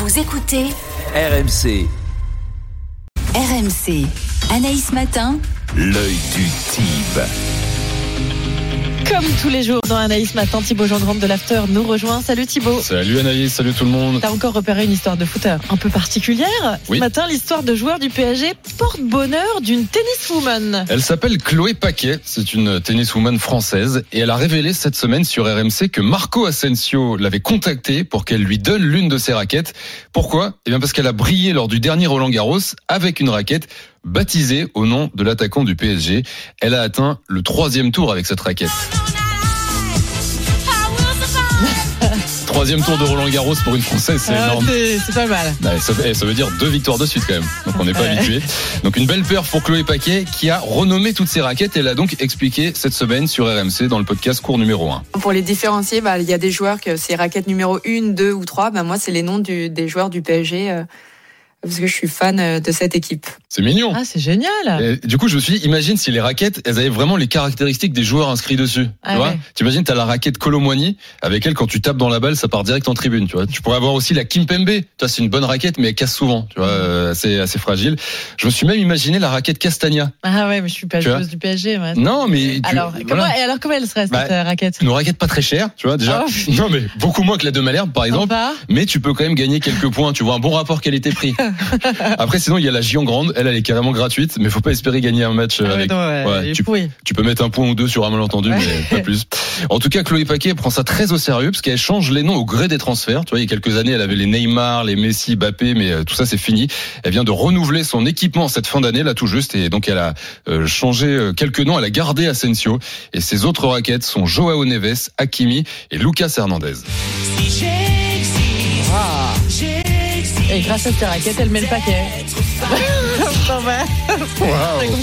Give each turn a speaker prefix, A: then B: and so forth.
A: Vous écoutez
B: RMC,
A: RMC. Anaïs Matin.
B: l'œil du Tibre.
C: Comme tous les jours dans Anaïs Matin, Thibaut Jean-Grande de l'After nous rejoint. Salut Thibaut.
D: Salut Anaïs, salut tout le monde.
C: T'as encore repéré une histoire de foot un peu particulière.
D: Oui.
C: Ce matin, l'histoire de joueur du PSG porte-bonheur d'une tenniswoman.
D: Elle s'appelle Chloé Paquet, c'est une tenniswoman française et elle a révélé cette semaine sur RMC que Marco Asensio l'avait contactée pour qu'elle lui donne l'une de ses raquettes. Pourquoi ? Eh bien parce qu'elle a brillé lors du dernier Roland-Garros avec une raquette baptisée au nom de l'attaquant du PSG. Elle a atteint le 3e tour avec cette raquette. 3e tour de Roland-Garros pour une Française, c'est énorme.
C: C'est pas mal.
D: Ouais, ça veut dire 2 victoires de suite quand même. Donc on n'est pas habitué. Donc une belle perf pour Chloé Paquet qui a renommé toutes ses raquettes. Elle a donc expliqué cette semaine sur RMC dans le podcast cours numéro 1.
E: Pour les différencier, il y a des joueurs que c'est raquette numéro 1, 2 ou 3. Moi, c'est les noms des joueurs du PSG parce que je suis fan de cette équipe.
D: C'est mignon.
C: Ah, c'est génial.
D: Et du coup, je me suis dit, imagine si les raquettes, elles avaient vraiment les caractéristiques des joueurs inscrits dessus. Tu vois ? T'imagines, t'as la raquette Kolo Muani, avec elle, quand tu tapes dans la balle, ça part direct en tribune. Tu vois ? Tu pourrais avoir aussi la Kimpembe. Tu vois, c'est une bonne raquette, mais elle casse souvent. Tu vois, assez fragile. Je me suis même imaginé la raquette Castagna.
C: Ah ouais, mais je suis pas joueuse du PSG. Moi.
D: Non, mais
C: alors comment elle serait cette raquette ?
D: Une raquette pas très chère, tu vois déjà.
C: Oh.
D: Non, mais beaucoup moins que la de Malherbe, par exemple. Mais tu peux quand même gagner quelques points. Tu vois, un bon rapport qualité-prix. Après, sinon, il y a la Giant Grande. Elle est carrément gratuite, mais faut pas espérer gagner un match avec. Tu peux mettre un point ou deux sur un malentendu, mais pas plus. En tout cas, Chloé Paquet prend ça très au sérieux parce qu'elle change les noms au gré des transferts. Tu vois, il y a quelques années, elle avait les Neymar, les Messi, Mbappé, mais tout ça, c'est fini. Elle vient de renouveler son équipement cette fin d'année, là, tout juste, et donc elle a changé quelques noms. Elle a gardé Asensio, et ses autres raquettes sont Joao Neves, Hakimi et Lucas Hernandez.
C: Et grâce à cette raquette, elle met le paquet.
D: Wow.